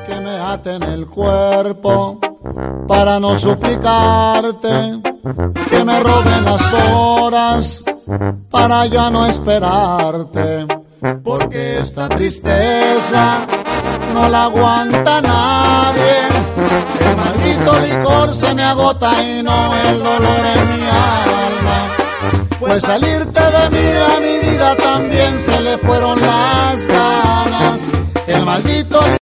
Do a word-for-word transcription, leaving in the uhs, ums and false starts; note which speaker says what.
Speaker 1: que me aten el cuerpo para no suplicarte, que me roben las horas para ya no esperarte, porque esta tristeza no la aguanta nadie. El maldito licor se me agota y no el dolor en mi alma, pues salirte de mí a mi vida también se le fueron las ganas. El maldito